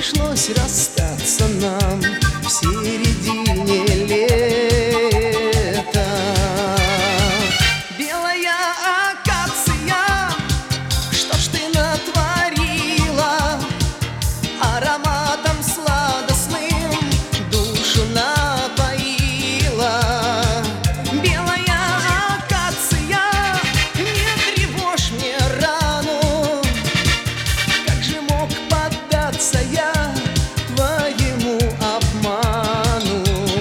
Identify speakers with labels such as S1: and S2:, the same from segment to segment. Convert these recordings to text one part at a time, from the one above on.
S1: пришлось расстаться нам в середине лета. Белая акация, что ж ты натворила? Ароматом сладостным душу напоила. Белая акация, не тревожь мне рану. Как же мог поддаться я твоему обману?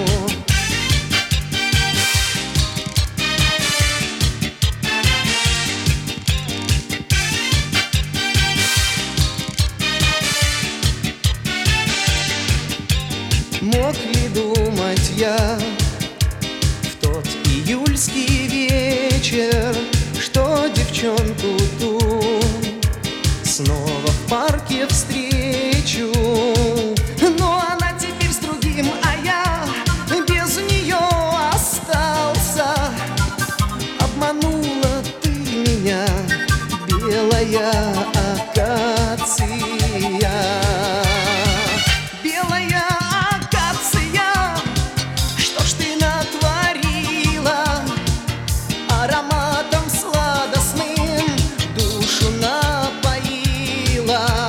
S1: Мог ли думать я в тот июльский вечер, что девчонку ту снова в парке встречу? Но она теперь с другим, а я без нее остался. Обманула ты меня, белая акация. Белая акация, что ж ты натворила? Ароматом сладостным душу напоила.